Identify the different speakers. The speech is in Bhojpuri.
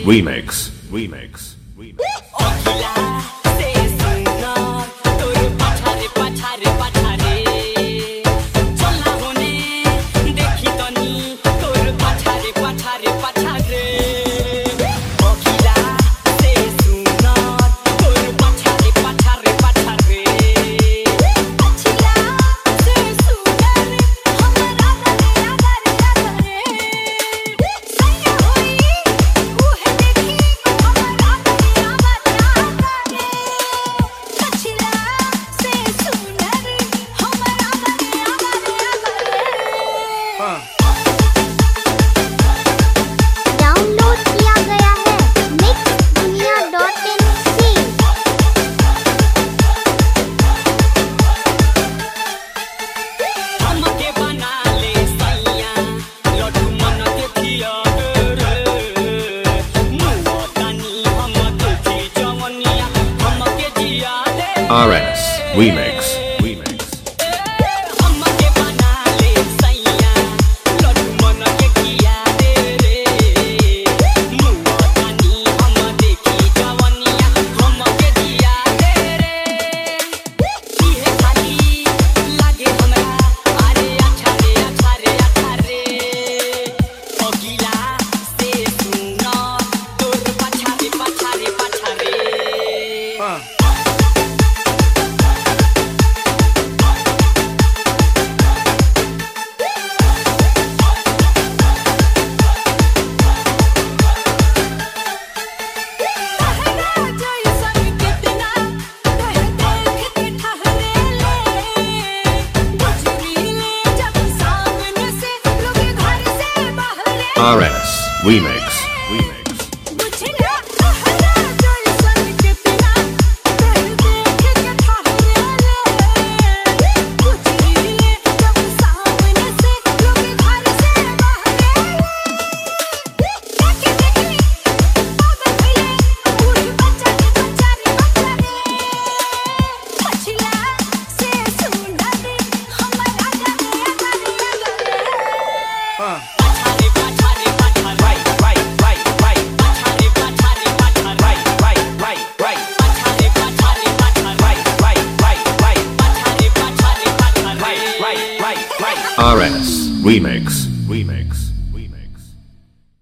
Speaker 1: Remix. Remix. Remix.
Speaker 2: डाउनलोड किया गया है mixdunia.in से।
Speaker 3: हमके बना ले सैया लड्डू मन के खिया रे मुआ तानी हम देखी जवनिया हमके जिया दे
Speaker 1: RS Remix. Remix.
Speaker 3: हमके बना ले सैया लड्डू मन के खिया दे रे मुआ तानी हम देखी जवनिया हमके जिया दे रे इहे खाली लागे हमरा अरे अच्छा रे अगिला से सुना तोर पाछा रे
Speaker 1: RS Remix. Remix. RS Remix. Remix.